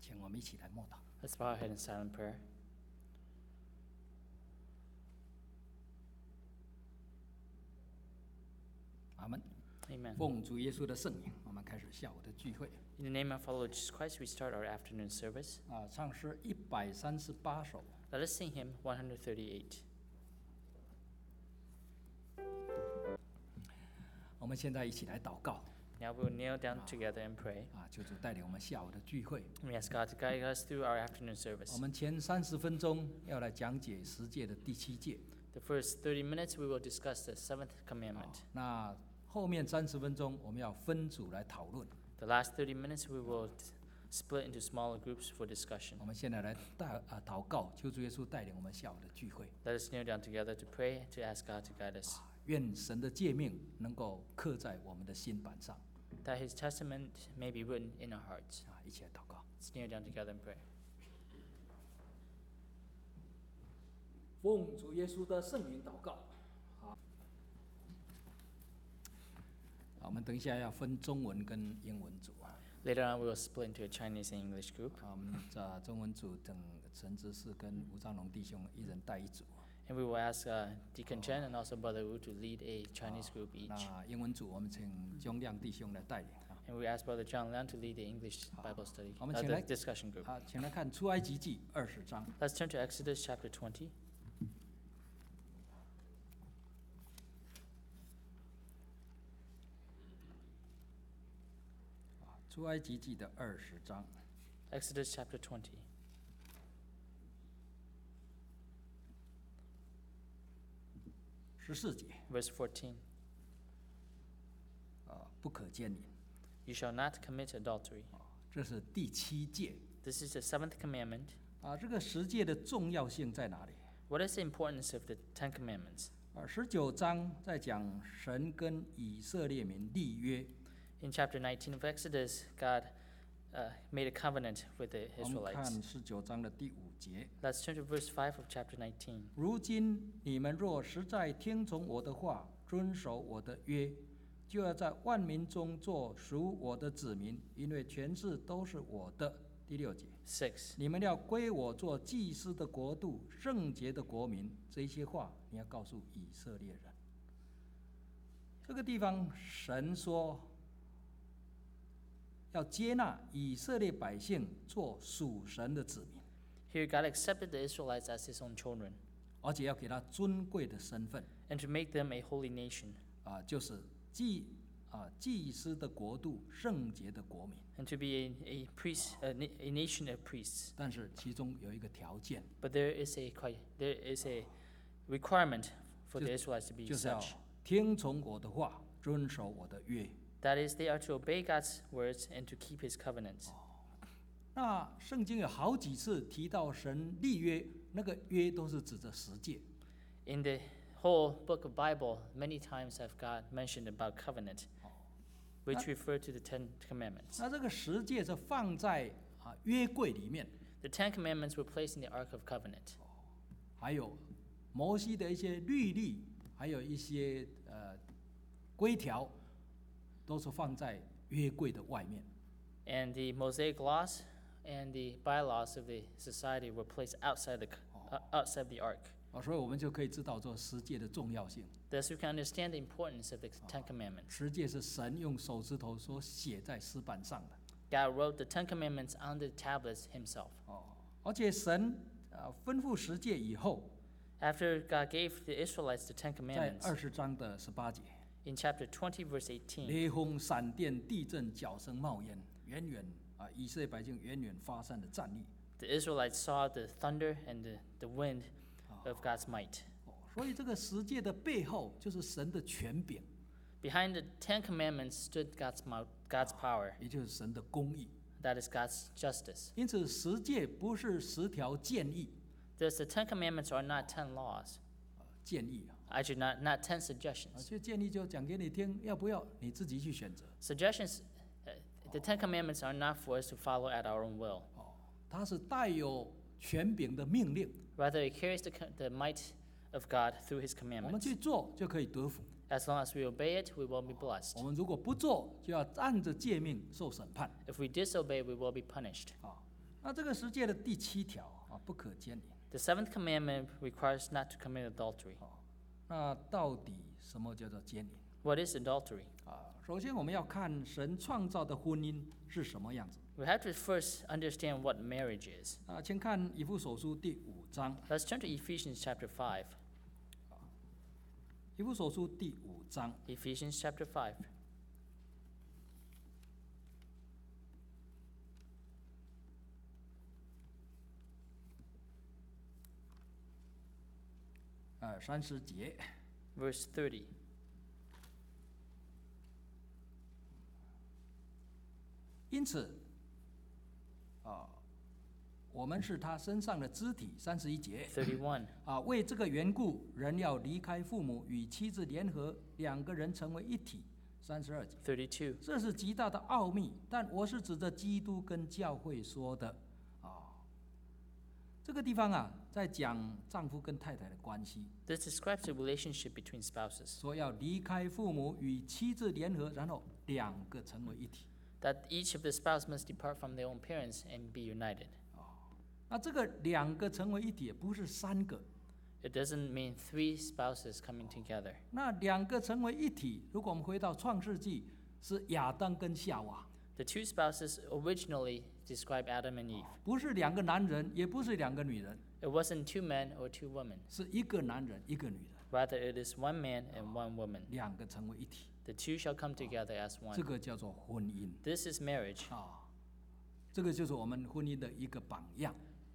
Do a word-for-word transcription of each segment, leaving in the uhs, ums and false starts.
请我们一起来默祷。 Let's bow our head in silent prayer. 阿门。 Amen. 奉主耶稣的圣名，我们开始下午的聚会。 In the name of our Lord Jesus Christ, we start our afternoon service. 啊，唱诗一百三十八首。 Let us sing hymn one thirty-eight. 我们现在一起来祷告。 Now we will kneel down together and pray. 啊，求主带领我们下午的聚会。 We ask God to guide us through our afternoon 我 service. 们前三十分钟要来讲解十诫的第七诫。 The first thirty minutes, we will discuss the seventh commandment. 那后面三十分钟我们要分组来讨论。 The last thirty minutes, we will t- split into smaller groups for discussion. 我们现在来带啊祷告，求主耶稣带领我们下午的聚会。 Let us kneel down together to pray, to ask God to guide us. 愿神的诫命能够刻在我们的心板上。 That his testament may be written in our hearts. 啊，一起来祷告。 Let's kneel down together and pray. 奉主耶稣的圣名祷告。好，我们等一下要分中文跟英文组啊。 Later on, we will split into a Chinese and English group. 啊，我们这中文组等陈执事跟吴章龙弟兄一人带一组。 And we will ask uh, Deacon Chen and also Brother Wu to lead a Chinese group each. 那英文组我们请钟亮弟兄来带领啊。 And we ask Brother John Liang to lead the English Bible study, 我们 uh, 请 the 来 discussion group. 啊，请来看出埃及记二十章。 Let's turn to Exodus chapter twenty. 啊，出埃及记的二十章 Exodus chapter twenty. 十四节 Verse fourteen. 啊，不可奸淫。 You shall not commit adultery. 这是第七诫 This is the seventh commandment. 啊。这个十诫的重要性在哪里？ What is the importance of the Ten Commandments? 啊，十九章在讲神跟以色列民立约。 In chapter nineteen of Exodus, God uh, made a covenant with the 我们 Israelites. 看十九章的第五节。 Let's turn to verse five of chapter nineteen. 如今你们若实在听从我的话，遵守我的约，就要在万民中做属我的子民，因为全世都是我的。第六节， Six. 你们要归我做祭司的国度，圣洁的国民。这些话你要告诉以色列人。这个地方神说，要接纳以色列百姓做属神的子民， Here, God accepted the Israelites as his own children 而且要给他尊贵的身份。 and to make them a holy nation 啊，就是祭啊祭司的国度，圣洁的国民。 and to be a, a priest, a, na- a nation of priests. 但是其中有一个条件， But there is a qui- there is a requirement for the Israelites to be 就是要 such. 听从我的话，遵守我的约。 That is, they are to obey God's words and to keep his covenants. 那圣经有好几次提到神立约，那个约都是指着十诫。 In the whole book of Bible, many times have God mentioned about covenant, which refer to the Ten Commandments. 那这个十诫是放在啊约柜里面， The Ten Commandments were placed in the Ark of Covenant. 还有摩西的一些律例，还有一些呃规条，都是放在约柜的外面。 And the Mosaic laws and the bylaws of the society were placed outside the, uh, outside the Ark. 啊，所以我们就可以知道这十诫的重要性。 Thus, we can understand the importance of the Ten Commandments. 十诫是神用手指头所写在石板上的。 God wrote the Ten Commandments on the tablets himself. 哦，而且神啊吩咐十诫以后， After God gave the Israelites the Ten 在 Commandments, 二十章的十八节， in chapter twenty, verse eighteen, 雷轰、闪电、地震、角声冒烟，远远啊，以色列百姓远远发散的站立。 the Israelites saw the thunder and the, the wind of God's might. 哦，所以这个十诫的背后就是神的权柄， Behind the Ten Commandments stood God's, mou- God's power. 也就是神的公义。 That is God's justice. 因此，十诫不是十条建议， Thus, the Ten Commandments are not ten laws. 啊，建议啊， Actually, not, not ten 啊， suggestions. 就建议就讲给你听，要不要你自己去选择。 Suggestions, uh, the Ten Commandments are not for us to follow at our own will. 哦，它是带有权柄的命令， Rather, it carries the, co- the might of God through his 我们 commandments. 去做就可以得福。 As long as we obey it, we will be blessed. 我们如果不做，就要按着诫命受审判。 If we disobey, we will be punished. 啊， 那这个十诫的第七条啊，不可奸淫。 The seventh commandment requires not to commit adultery. 哦，那到底什么叫做奸淫？ What is adultery? 啊，首先我们要看神创造的婚姻是什么样子。 We have to first understand what marriage is. 啊，请看以弗所书第五章。 Let's turn to Ephesians chapter five. 以弗所书第五章， Ephesians chapter five. 呃，三十节。 Verse thirty. 因此，啊，我们是他身上的肢体。三十一节。 thirty-one. 啊，为这个缘故，人要离开父母，与妻子联合，两个人成为一体。三十二节。 thirty-two. 这是极大的奥秘，但我是指着基督跟教会说的。啊，这个地方啊，在讲丈夫跟太太的关系， This describes the relationship between spouses. 说要离开父母，与妻子联合，然后两个成为一体。 That each of the spouse must depart from their own parents and be united. 那这个两个成为一体，不是三个。 It doesn't mean three spouses coming together. 那两个成为一体，如果我们回到创世纪，是亚当跟夏娃， The two spouses originally describe Adam and Eve. 不是两个男人，也不是两个女人， It wasn't two men or two women. 是一个男人，一个女人， Rather, it is one man and one woman. 两个成为一体， The two shall come together as 这 one. 个叫做婚姻 This is marriage. 啊，这个就是我们婚姻的一个榜样。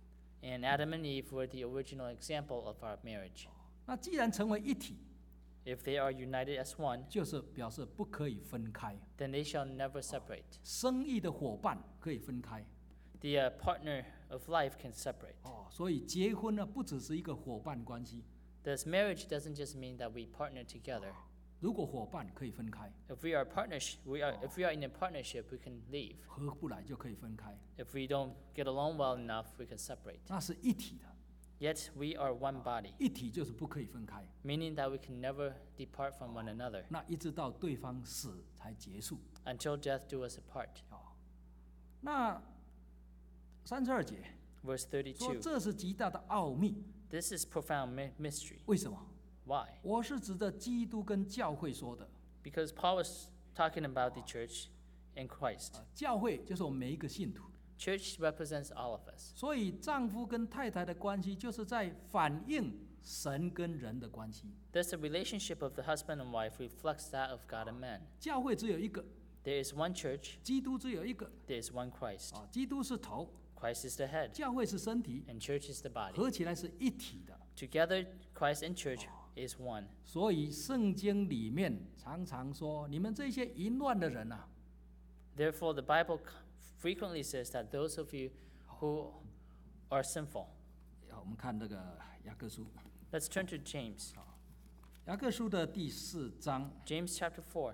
And Adam and Eve were the original example of our marriage. 那既然成为一体， If they are united as one, 就是表示不可以分开。 then they shall never separate. 生意的伙伴可以分开 The uh, partner of life can separate. 哦，所以结婚呢，不只是一个伙伴关系。 Thus, marriage doesn't just mean that we partner together. 如果伙伴可以分开， If we are partners, we are. If we are in a partnership, we can leave. 合不来就可以分开， If we don't get along well enough, we can separate. 那是一体的。 Yet we are one body, 一体就是不可以分开， meaning that we can never depart from one another 那一直到对方死才结束。 until death do us apart. 哦，那三十二节 Verse 说 thirty-two. 这是极大的奥秘， This is profound my- mystery. 为什么？ Why? 我是指着基督跟教会说的。 Because Paul was talking about the church and Christ. 啊教会就是我们每一个信徒， Church represents all of us. 所以丈夫跟太太的关系就是在反映神跟人的关系。 Thus, the relationship of the husband and wife reflects that of God and man. 教会只有一个， There is one church, 基督只有一个 there is one Christ. 啊，基督是头， Christ is the head, 教会是身体， and church is the body. 合起来是一体的。 Together, Christ and church is one. 所以圣经里面常常说，你们这些淫乱的人啊， Therefore, the Bible c- frequently says that those of you who are sinful. 啊我们看这个雅各书， Let's turn to James. 雅各书的第四章 James chapter four,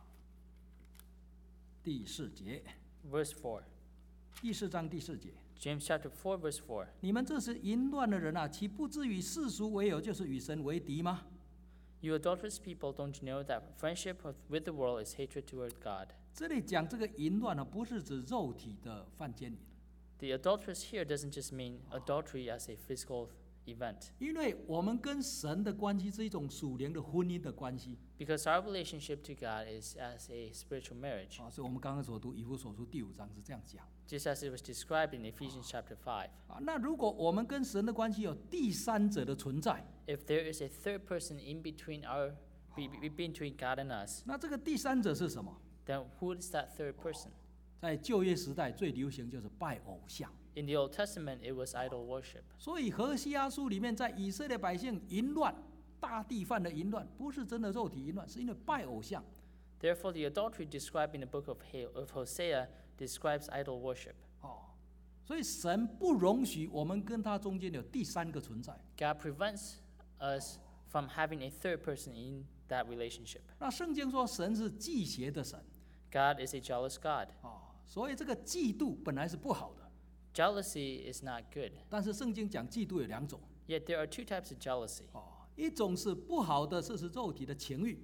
第四节， verse four. 第四章第四节， James chapter four, verse four. 你们这是淫乱的人啊，岂不至与世俗为友，就是与神为敌吗？ You adulterous people, don't you know that friendship with- with the world is hatred toward God? 这里讲这个淫乱呢，不是指肉体的犯奸淫， The adulterous here doesn't just mean adultery as a physical event, 因为我们跟神的关系是一种属灵的婚姻的关系 because our relationship to God is as a spiritual marriage, 啊，所以我们刚刚所读以弗所书第五章是这样讲 just as it was described in Ephesians chapter five. 啊。那如果我们跟神的关系有第三者的存在， If there is a third person in between our be- be- between God and us, 那这个第三者是什么？ then who is that third person? 在旧约时代最流行就是拜偶像， In the Old Testament, it was idol worship. 所以何西阿书里面在以色列百姓淫乱，大地犯的淫乱，不是真的肉体淫乱，是因为拜偶像。 Therefore, the adultery described in the book of Ho- of Hosea describes idol worship. 哦，所以神不容许我们跟他中间有第三个存在。 God prevents us from having a third person in that relationship. 那圣经说神是忌邪的神， God is a jealous God. 哦，所以这个嫉妒本来是不好的， Jealousy is not good. 但是圣经讲嫉妒有两种， Yet there are two types of jealousy. 哦，一种是不好的，这是肉体的情欲，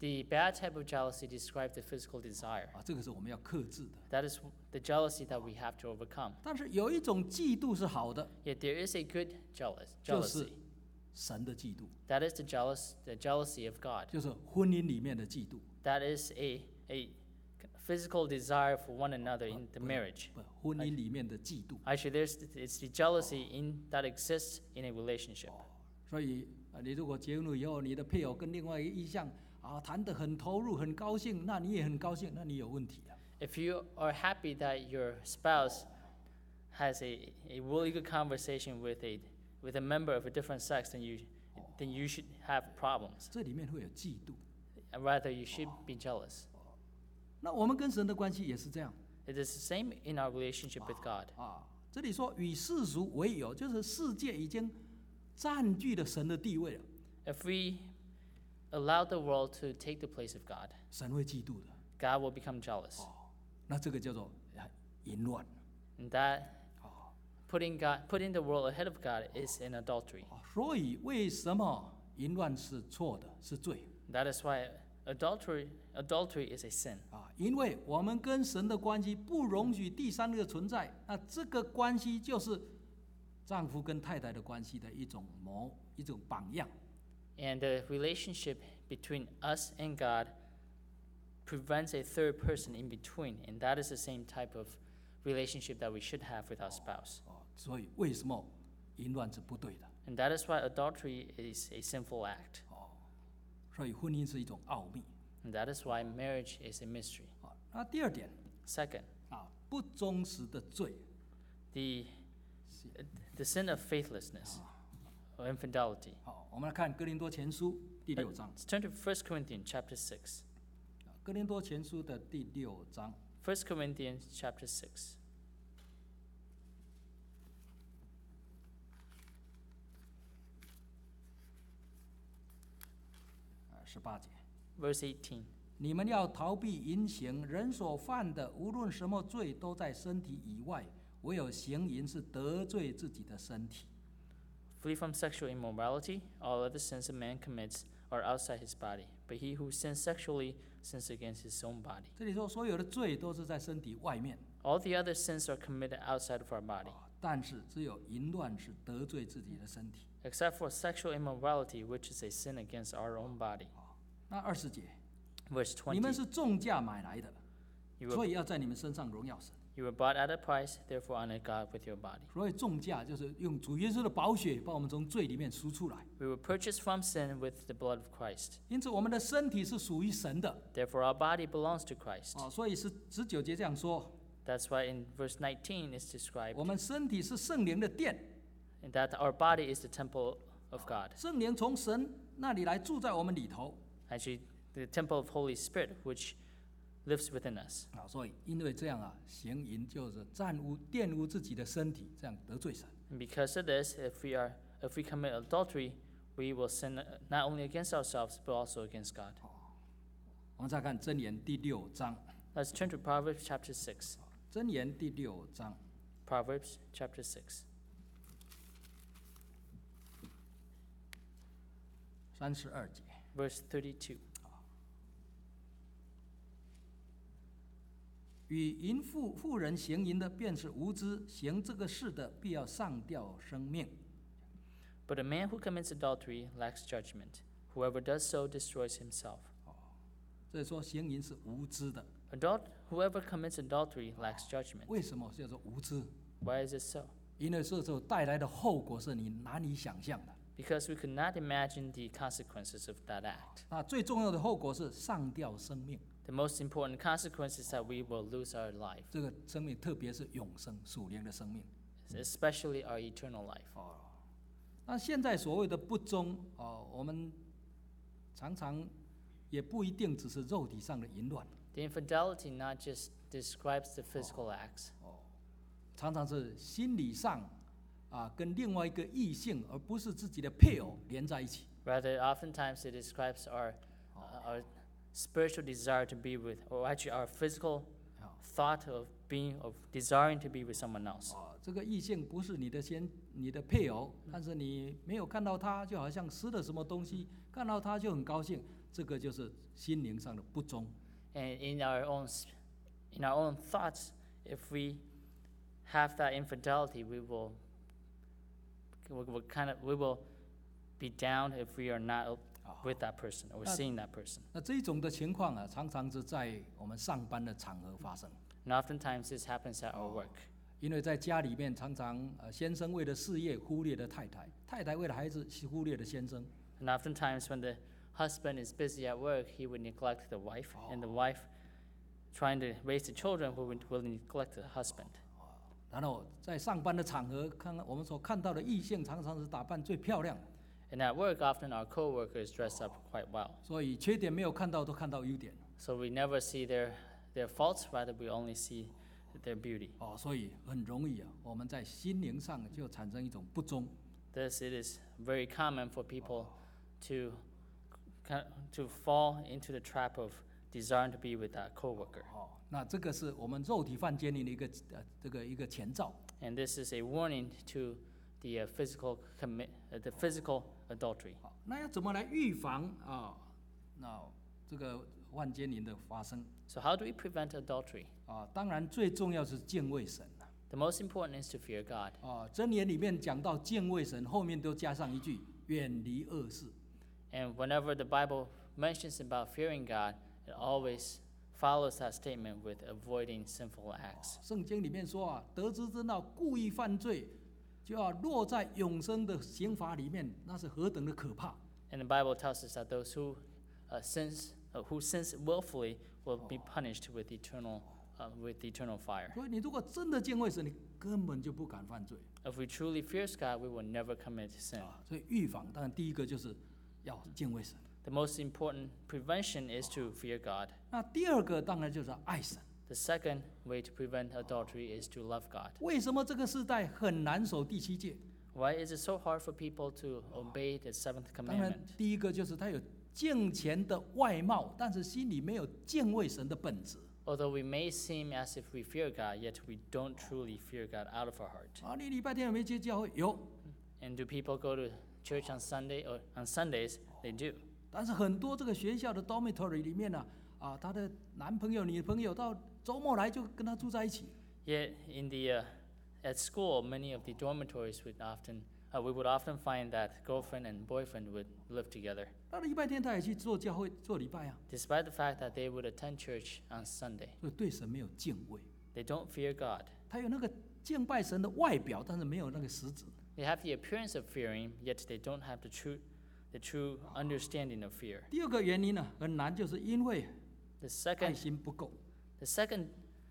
The bad type of jealousy describes the physical desire. 啊，这个是我们要克制的。 That is the jealousy that we have to overcome. 但是有一种嫉妒是好的， Yet there is a good jealous 就 jealousy. 是神的嫉妒， That is the jealous the jealousy of God. 就是婚姻里面的嫉妒。 That is a a physical desire for one another in the marriage. 不，婚姻里面的嫉妒。 Actually, there's it's the jealousy in that exists in a relationship. 所以啊，你如果结婚了以后，你的配偶跟另外一个异象啊谈得很投入、很高兴，那你也很高兴，那你有问题啊。 If you are happy that your spouse has a, a really good conversation with a with a member of a different sex, then you then you should have problems. 这里面会有嫉妒。 And rather, you should be jealous. 那我们跟神的关系也是这样 It is the same in our relationship with God. 啊。这里说与世俗为友，就是世界已经占据了神的地位了， If we allow the world to take the place of God, 神会嫉妒的。 God will become jealous. 那这个叫做啊淫乱。 And that putting God putting the world ahead of God is an adultery. 啊所以为什么淫乱是错的，是罪 That is why adultery adultery is a sin. 啊？因为我们跟神的关系不容许第三个存在，那这个关系就是丈夫跟太太的关系的一种模，一种榜样。 And the relationship between us and God prevents a third person in between, and that is the same type of relationship that we should have with our spouse. 哦，所以为什么淫乱是不对的？ And that is why adultery is a sinful act. 哦，所以婚姻是一种奥秘。 And that is why marriage is a mystery. 啊，那第二点 Second, 啊，不忠实的罪 the the sin of faithlessness or infidelity. 好，我们来看哥林多前书第六章。 Let's turn to First Corinthians chapter six. 哥林多前书的第六章， First Corinthians chapter six. 啊，十八节。 Verse eighteen. 你们要逃避淫行，人所犯的无论什么罪，都在身体以外；唯有行淫是得罪自己的身体。 Flee from sexual immorality. All other sins a man commits are outside his body, but he who sins sexually sins against his own body. 这里说，所有的罪都是在身体外面， All the other sins are committed outside of our body, 啊但是只有淫乱是得罪自己的身体。 except for sexual immorality, which is a sin against our own body. 那二十节， Verse 你们 twenty. 是重价买来的， You 所 were, 以要在你们身上荣耀神。 you were bought at a price, therefore honor God with your body. 所以重价就是用主耶稣的宝血把我们从罪里面赎出来。 We were purchased from sin with the blood of Christ. 因此，我们的身体是属于神的 Therefore, our body belongs to Christ. 啊。所以是十九节这样说， That's why in verse nineteen it's described 我们身体是圣灵的殿， that our body is the temple of God. 圣灵从神那里来住在我们里头 Actually, the temple of Holy Spirit, which lives within us. 啊。所以因为这样啊，行淫就是占污、玷污自己的身体，这样得罪神。 And because of this, if we are if we commit adultery, we will sin not only against ourselves but also against God. 我们再看箴言第六章， Let's turn to Proverbs chapter six. 箴言第六章 Proverbs chapter six. 三十二节。 Verse thirty-two. 与淫妇妇人行淫的，便是无知；行这个事的，必要上吊生命。 But a man who commits adultery lacks judgment. Whoever does so destroys himself. 所以说，行淫是无知的。 Adult, whoever commits adultery lacks judgment. 为什么叫做无知？ Why is it so? 因为这时候带来的后果是你难以想象的。 Because we could not imagine the consequences of that act. 那最重要的后果是上吊生命。 The most important consequence is that we will lose our life, 这个生命，特别是永生属灵的生命。 especially our eternal life. 哦，那现在所谓的不忠哦，我们常常也不一定只是肉体上的淫乱， The infidelity not just describes the physical acts, 常常是心理上啊跟另外一个异性，而不是自己的配偶连在一起。 rather, oftentimes it describes our uh, our spiritual desire to be with, or actually our physical thought of being of desiring to be with someone else. 啊， 这个异性不是你的先你的配偶，但是你没有看到他，就好像失了什么东西，看到他就很高兴，这个就是心灵上的不忠。 And in our own s- in our own thoughts, if we have that infidelity, we will we will kind of we will be down if we are not with that person or Uh, seeing that person. 那这种的情况啊，常常是在我们上班的场合发生。 And oftentimes this happens at our work. 因为在家里面，常常呃先生为了事业忽略了太太，太太为了孩子忽略了先生。 And oftentimes when the husband is busy at work, he would neglect the wife, and the wife, trying to raise the children, will, will neglect the husband. 然后在上班的场合，看看我们所看到的异性，常常是打扮最漂亮， And at work, often our co-workers dress up quite well. 所以缺点没有看到，都看到优点。 So we never see their, their faults, rather we only see their beauty. 哦，所以很容易啊，我们在心灵上就产生一种不忠。 Thus, it is very common for people to, to fall into the trap of desiring to be with that coworker. 哦，那这个是我们肉体犯奸淫的一个呃这个一个前兆。 And this is a warning to the uh, physical commit, uh, the physical adultery. 好，那要怎么来预防啊？那这个犯奸淫的发生 So how do we prevent adultery? 啊？当然最重要是敬畏神啊。 The most important is to fear God. 啊，箴言里面讲到敬畏神，后面都加上一句远离恶事。 And whenever the Bible mentions about fearing God, it always follows that statement with avoiding sinful acts. 圣经里面说啊，得知真道故意犯罪，就要落在永生的刑罚里面，那是何等的可怕！ And the Bible tells us that those who uh, sins, uh, who sins willfully will be punished with eternal, uh, with eternal fire. 所以你如果真的敬畏神，你根本就不敢犯罪 If we truly fear God, we will never commit sin. 啊。所以预防，当然第一个就是要敬畏神。 The most important prevention is to fear God. 那第二个当然就是爱神。 The second way to prevent adultery is to love God. 为什么这个时代很难守第七诫？ Why is it so hard for people to obey the seventh 当然 commandment? 第一个就是他有敬虔的外貌，但是心里没有敬畏神的本质。 Although we may seem as if we fear God, yet we don't truly fear God out of our heart. 啊，你礼拜天有没有去教会？有， And do people go to church on Sunday or on Sundays? They do. 但是很多这个学校的 dormitory 里面呢、啊，啊，他的男朋友、女朋友到周末来就跟他住在一起。 Yet in the uh, at school, many of the dormitories would often uh, we would often find that girlfriend and boyfriend would live together, 到了礼拜天他也去做教会做礼拜啊， despite the fact that they would attend church on Sunday. 所以对神没有敬畏。 They don't fear God. 他有那个敬拜神的外表，但是没有那个实质。 They have the appearance of fearing, yet they don't have the true the true understanding of fear. 第二个原因呢，很难，就是因为 The 爱 second 心不够。 the second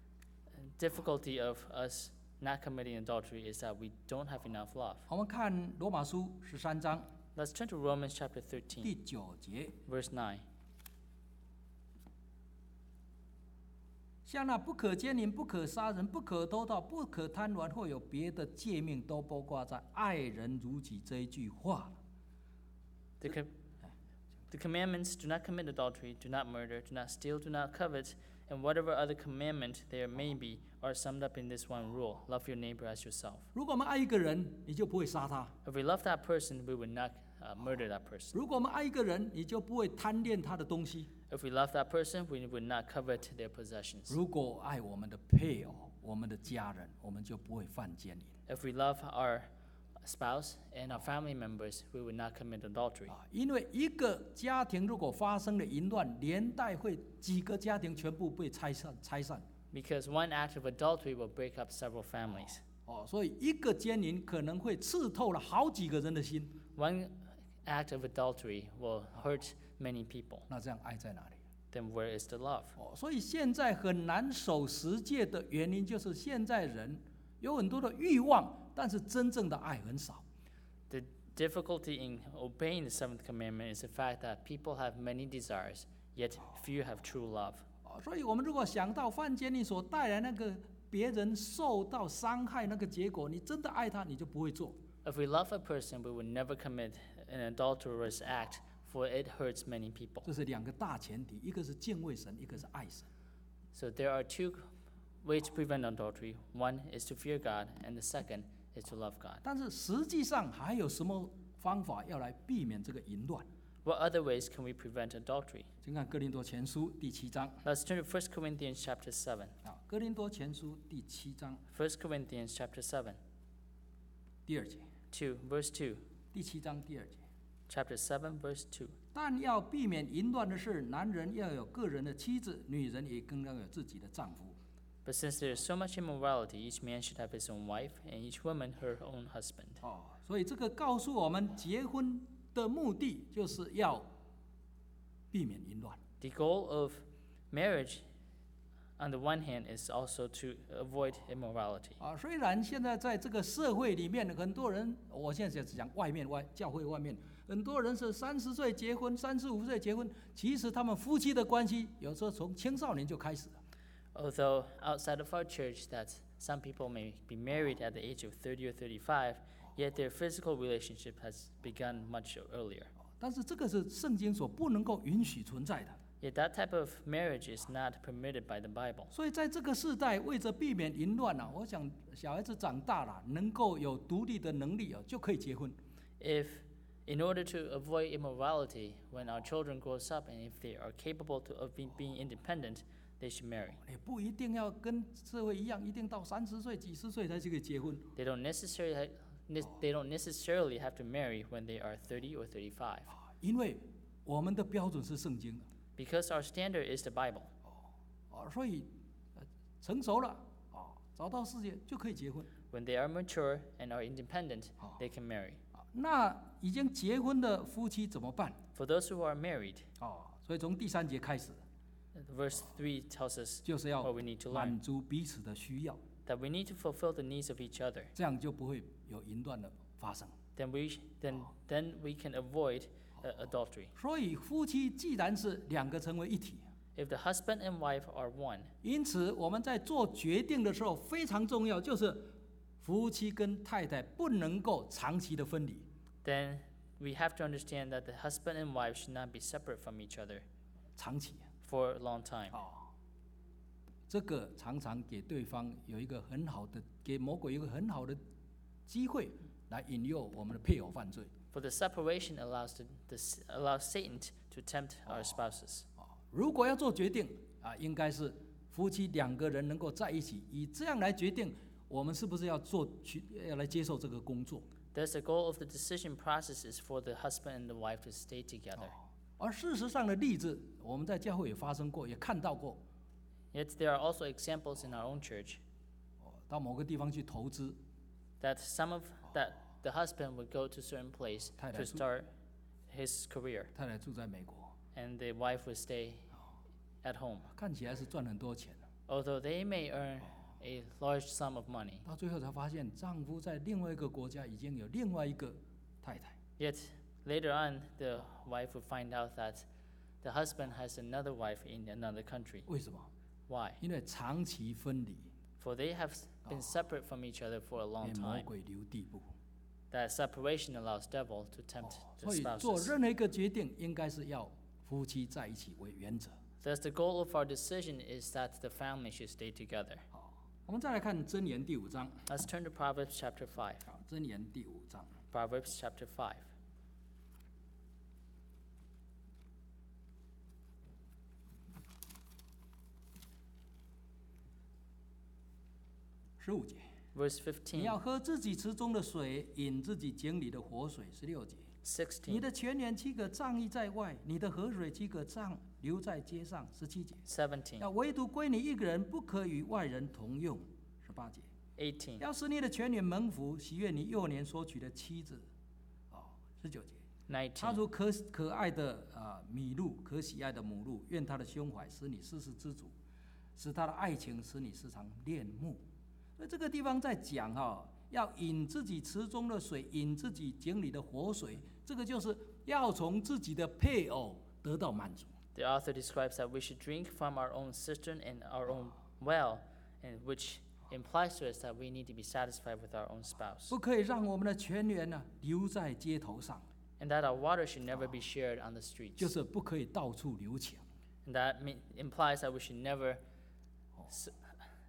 difficulty of us not committing adultery is that we don't have enough love. 我们看罗马书十三章 Let's turn to Romans chapter thirteen, 第九节， verse nine. 像那不可奸淫、不可杀人、不可偷盗、不可贪玩，或有别的诫命，都包括在爱人如己这一句话。 The, com- the commandments: do not commit adultery, do not murder, do not steal, do not covet, and whatever other commandment there may be are summed up in this one rule: love your neighbor as yourself. 如果我们爱一个人，你就不会杀他； If we love that person, we would not uh, murder that person. 如果我们爱一个人，你就不会贪恋他的东西； If we love that person, we would not covet their possessions. 如果爱我们的配偶、我们的家人，我们就不会犯奸淫。 If we love our spouse and our family members, we would not commit adultery. 啊，因为一个家庭如果发生了淫乱，连带会几个家庭全部被拆散、拆散。 Because one act of adultery will break up several families. 哦，所以一个奸淫可能会刺透了好几个人的心。 One act of adultery will hurt many people. 那这样爱在哪里？ Then where is the love? 哦，所以现在很难守十诫的原因，就是现在人有很多的欲望，但是真正的爱很少。 The difficulty in obeying the seventh commandment is the fact that people have many desires, yet few have true love. 哦，所以我们如果想到犯奸淫所带来那个别人受到伤害那个结果，你真的爱他，你就不会做。 If we love a person, we would never commit an adulterous act, for it hurts many people. 这是两个大前提，一个是敬畏神，一个是爱神。 So there are two ways to prevent adultery. One is to fear God, and the second is to love God. 但是实际上还有什么方法要来避免这个淫乱？ What other ways can we prevent adultery? 请看哥林多前书第七章 Let's turn to First Corinthians chapter seven. 啊，哥林多前书第七章 First Corinthians chapter seven, 第二节， two, verse two. 第七章第二节。 Chapter seven, verse two. 但要避免淫乱的事，男人要有个人的妻子，女人也更要有自己的丈夫。 But since there is so much immorality, each man should have his own wife, and each woman her own husband. 哦，所以这个告诉我们，结婚的目的就是要避免淫乱。 The goal of marriage, on the one hand, is also to avoid immorality. 啊，虽然现在在这个社会里面，很多人，我现在只讲外面外教会外面，很多人是三十岁结婚，三十五岁结婚，其实他们夫妻的关系有时候从青少年就开始了。 Although outside of our church, that some people may be married at the age of thirty or thirty-five, yet their physical relationship has begun much earlier. 但是这个是圣经所不能够允许存在的。 Yet that type of marriage is not permitted by the Bible. 所以在这个时代，为着避免淫乱啊，我想小孩子长大了，能够有独立的能力啊，就可以结婚。 If, in order to avoid immorality, when our children grows up and if they are capable to, of being, being independent, they should marry. 也不一定要跟社会一样，一定到三十岁、几十岁才可以结婚。 They don't necessarily ha- ne- they don't necessarily have to marry when they are thirty or thirty-five, 因为我们的标准是圣经的 because our standard is the Bible. 啊，所以呃成熟了啊，找到事业就可以结婚 When they are mature and are independent, Oh. they can marry. 啊。那已经结婚的夫妻怎么办 For those who are married, 啊？所以从第三节开始， verse three tells us 就是要 what we need to learn, 满足彼此的需要， that we need to fulfill the needs of each other. 这样就不会有淫乱的发生。 Then we sh- then then we can avoid uh, adultery. 所以夫妻既然是两个成为一体， If the husband and wife are one, 因此我们在做决定的时候非常重要，就是夫妻跟太太不能够长期的分离。 then we have to understand that the husband and wife should not be separate from each other 长期 for a long time. 哦，这个常常给对方有一个很好的，给魔鬼一个很好的机会来引诱我们的配偶犯罪。 For the separation allows the, the s- allows Satan t- to tempt our spouses. 哦，如果要做决定啊，应该是夫妻两个人能够在一起，以这样来决定我们是不是要做去要来接受这个工作。 Thus, the goal of the decision process is for the husband and the wife to stay together. 而事实上的例子，我们在教会也发生过，也看到过。 Yet there are also examples in our own church 哦，到某个地方去投资， that some of that the husband would go to a certain place 太太 to 住- start his career, 太太住在美国， and the wife would stay at home. 看起来是赚很多钱， Although they may earn a large sum of money, 到最后才发现丈夫在另外一个国家已经有另外一个太太。 yet later on the wife would find out that the husband has another wife in another country. 为什么？ Why? 因为长期分离， For they have s- been separate from each other for a long 给魔 time. 鬼留地步。 That separation allows devil to tempt 哦 the 所以做 spouses. 任何一个决定，应该是要夫妻在一起为原则。 Thus, the goal of our decision is that the family should stay together. 好，我们再来看箴言第五章。 Let's turn to Proverbs chapter five. 好，箴言第五章。 Proverbs chapter five. 十五节， Verse 你 fifteen, 要喝自己池中的水，饮自己井里的活水。十六节，你 sixteen, 的泉源岂可仗义在外？你的河水岂可仗流在街上？十七节， seventeen, 要唯独归你一个人，不可与外人同用。十八节， eighteen, 要使你的泉源蒙福，喜悦你幼年所娶的妻子。哦，十九节，他 nineteen, 如可可爱的啊、麋鹿，可喜爱的母鹿，愿他的胸怀使你事事知足，使他的爱情使你时常恋慕。所以这个地方在讲哈、要饮自己池中的水，饮自己井里的活水，这个就是要从自己的配偶得到满足。 The author describes that we should drink from our own cistern and our own well, and which implies to us that we need to be satisfied with our own spouse, 不可以让我们的泉源呢流在街头上， and that our water should never be shared on the 就 streets. 是不可以到处留情。 And that me- implies that we should never s-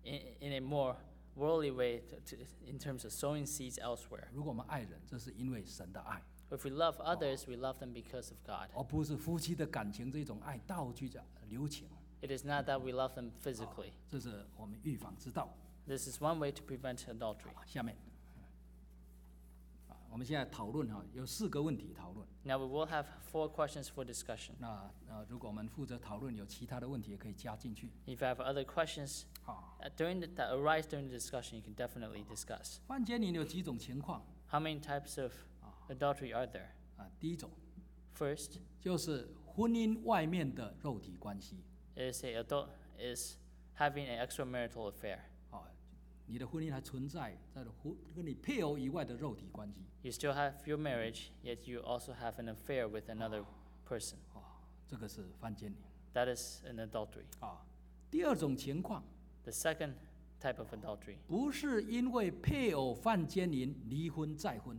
in, in a more worldly way to, to, in terms of sowing seeds elsewhere. 如果我们爱人，这是因为神的爱， If we love others, we love them because of God. 而不是夫妻的感情这种爱到去的留情。 It is not that we love them physically. 这是我们预防之道。 This is one way to prevent adultery. 下面，啊，我们现在讨论哈，有四个问题讨论。 Now we will have four questions for discussion. 那呃，如果我们负责讨论有其他的问题，也可以加进去。 If you have other questions 啊， uh, during the, that arise during the discussion, you can definitely discuss. 犯奸淫有几种情况 How many types of adultery are there? 啊？第一种 First 就是婚姻外面的肉体关系 is a adult is having an extramarital affair. 啊，你的婚姻还存在在婚跟你配偶以外的肉体关系 You still have your marriage, yet you also have an affair with another person. 啊，这个是犯奸淫 That is an adultery. 啊。第二种情况 The second type of adultery 不是因为配偶犯奸淫离婚再婚，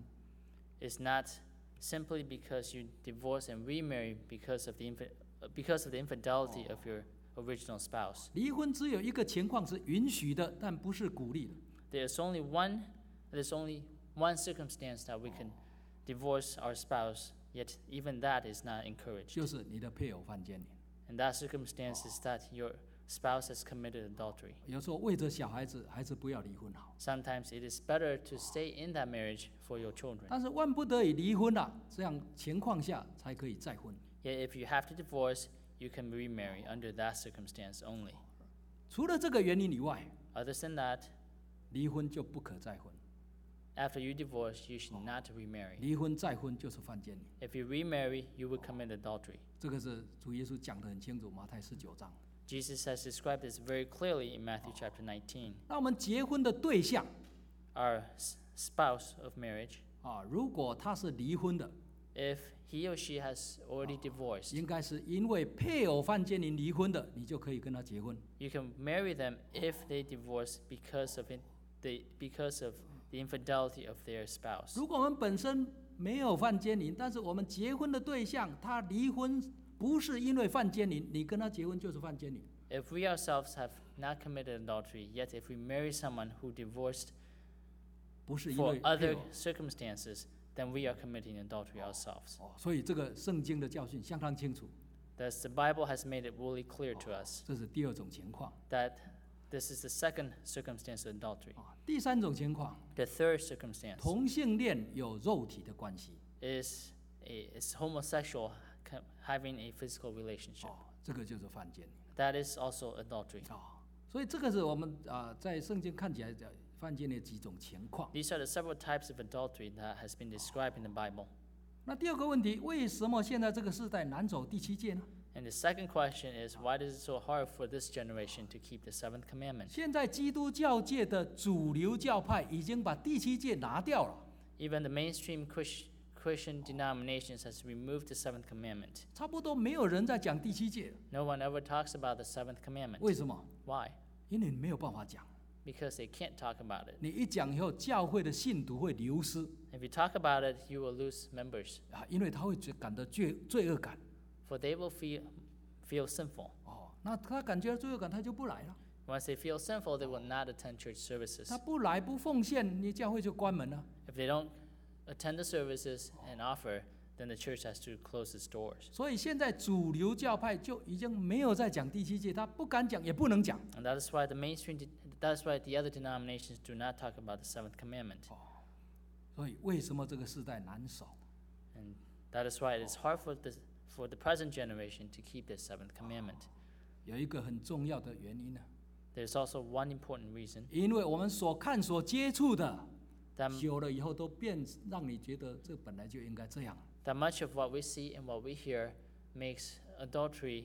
is not simply because you divorce and remarry because of the infi- uh, because of the infidelity of your original spouse. 离婚只有一个情况是允许的，但不是鼓励的， There is only one there's only one circumstance that we can divorce our spouse, yet even that is not encouraged. 就是你的配偶犯奸淫。 And that circumstance is that your spouse has committed adultery. 有时候为着小孩子，还是不要离婚好。 Sometimes it is better to stay in that marriage for your children. 但是万不得已离婚了，这样情况下才可以再婚。 Yet if you have to divorce, you can remarry under that circumstance only. 除了这个原因以外， Other than that, 离婚就不可再婚。 after you divorce, you should not remarry. 离婚再婚就是犯奸淫， If you remarry, you would commit adultery. 这个是主耶稣讲得很清楚，马太十九章。 Jesus has described this very clearly in Matthew chapter nineteen. 那我们结婚的对象 Our s- spouse of marriage, 啊，如果他是离婚的， if he or she has already divorced, 应该是因为配偶犯奸淫离婚的，你就可以跟他结婚。 you can marry them if they divorce because of it, the, because of the infidelity of their spouse. 如果我们本身没有犯奸淫，但是我们结婚的对象他离婚不是因为犯奸淫，你跟他结婚就是犯奸淫。 If we ourselves have not committed adultery, yet if we marry someone who divorced 不是因 for 为配 other 偶 circumstances, then we are committing adultery ourselves. 哦，所以这个圣经的教训相当清楚， Thus, the Bible has made it really clear to us 这是第二种情况 that this is the second circumstance of adultery. 啊。第三种情况， The third circumstance 同性恋有肉体的关系 is a, is homosexual co- having a physical relationship. 哦，这个就是犯奸淫 That is also adultery. 啊。所以这个是我们啊在圣经看起来的犯奸的几种情况。 These are the several types of adultery that has been described in the Bible. 那第二个问题，为什么现在这个时代难走第七诫呢？ And the second question is, why is it so hard for this generation to keep the seventh commandment? 现在基督教界的主流教派已经把第七诫拿掉了， Even the mainstream Christ- Christian denominations has removed the seventh commandment. 差不多没有人在讲第七诫了。 No one ever talks about the seventh commandment. 为什么？ Why? 因为你没有办法讲， Because they can't talk about it. 你一讲以后，教会的信徒会流失 If you talk about it, you will lose members, 啊，因为他会觉感到罪罪恶感 for they will feel, feel sinful. 哦。那他感觉到罪恶感，他就不来了。 Once they feel sinful, they will not attend church services. 他不来不奉献，你教会就关门了。 If they don't attend the services and offer, then the church has to close its doors. 所以现在主流教派就已经没有在讲第七诫，他不敢讲，也不能讲。 And that is why the mainstream, de- that's why the other denominations do not talk about the seventh commandment. 所以为什么这个时代难守？ And that is why it is hard for the, for the present generation to keep the seventh commandment. 有一个很重要的原因呢， There's also one important reason 因为我们所看所接触的， that, 久了以后都变，让你觉得这本来就应该这样。 that much of what we see and what we hear makes adultery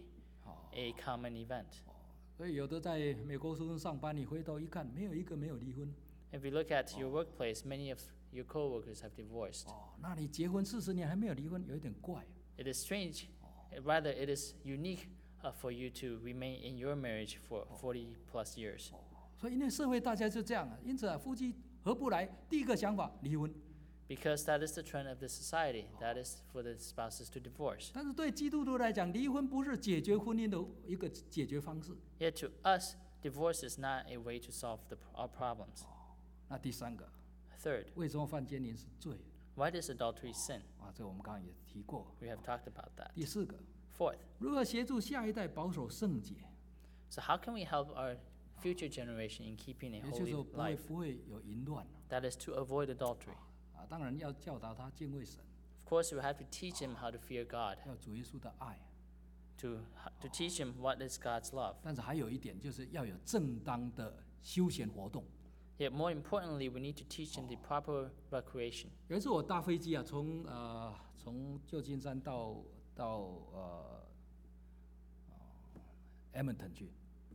a common event. 所以有的在美国公司上班，你回头一看，没有一个没有离婚。 If you look at your workplace, many of your coworkers have divorced. 哦，那你结婚四十年还没有离婚，有一点怪。 It is strange, rather it is unique uh, for you to remain in your marriage for forty plus years. 所以因为社会大家就这样啊，因此啊，夫妻合不来，第一个想法离婚。 Because that is the trend of the society. That is for the spouses to divorce. 但是对基督徒来讲，离婚不是解决婚姻的一个解决方式。 Yet to us, divorce is not a way to solve the, our problems. 那第三个， Third, 为什么犯奸淫是罪 why does adultery sin? 啊？这我们刚刚也提过。 We have talked about that. 第四个， Fourth, 如何协助下一代保守圣洁？ so how can we help our future generation in keeping a 也就是说 holy 不会 life? 不会有淫乱 That is to avoid adultery. 啊。当然要教导他敬畏神， Of course, we have to teach him how to fear God, 要主耶稣的爱。 to, to teach him what is God's love. 但是还有一点，就是要有正当的休闲活动。 Yet more importantly, we need to teach him the proper recreation. 有一次我搭飞机啊，从呃从旧金山到到呃呃 Edmonton 去，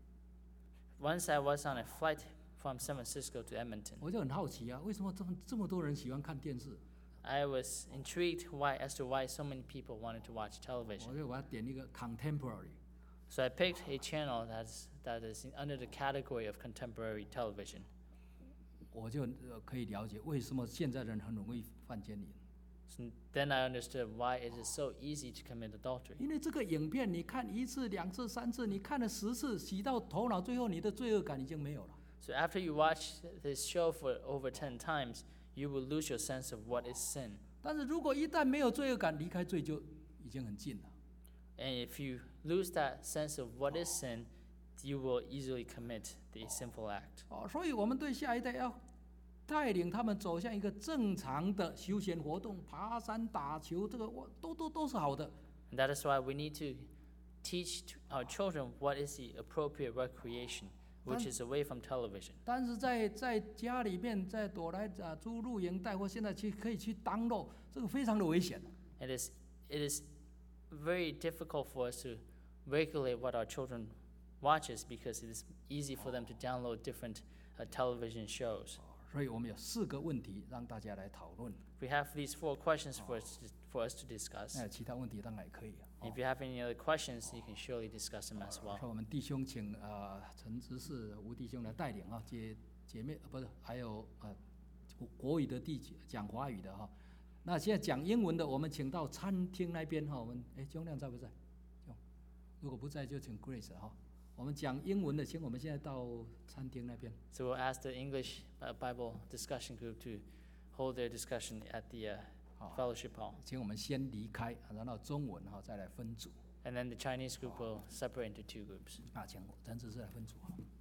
Once I was on a flight from San Francisco to Edmonton. 我就很好奇啊，为什么这么这么多人喜欢看电视？ I was intrigued why, as to why so many people wanted to watch 我 television. 就把它点一个 Contemporary， So I picked a channel that's, that is in, under the category of contemporary television. 我就呃可以了解为什么现在人很容易犯奸淫。 So then I understood why it is so easy to commit adultery. 因为这个影片你看一次、两次、三次，你看了十次，洗到头脑，最后你的罪恶感已经没有了。 So after you watch this show for over ten times, you will lose your sense of what is sin. 但是如果一旦没有罪恶感，离开罪就已经很近了。 And if you lose that sense of what is sin, you will easily commit the sinful act. 哦，所以我们对下一代要带领他们走向一个正常的休闲活动，爬山、打球，这个我都都都是好的。 And that is why we need to teach to our children what is the appropriate recreation, which is away from television. 但是在在家里面，在躲来啊租露营带或现在去可以去当肉，这个非常的危险。 It is, it is very difficult for us to regulate what our children watches because it is easy for them to download different uh, television shows. 所以我们有四个问题让大家来讨论。 We have these four questions for us to, for us to discuss. 那其他问题当然也可以。哦 If you have any other questions, you can surely discuss them as well. 所以我们弟兄请呃陈执事、吴弟兄来带领啊，姐姐妹呃不是还有呃国国语的弟讲华语的哈。那现在讲英文的，我们请到餐厅那边哈。我们哎，钟亮在不在？如果不在，就请 Grace 哈。我们讲英文的，请我们现在到餐厅那边。 So we'll ask the English uh, Bible discussion group to hold their discussion at the uh, fellowship hall. 请我们先离开，然后中文哈再来分组。 And then the Chinese group will separate into two groups. 啊，请陈执事来分组哈。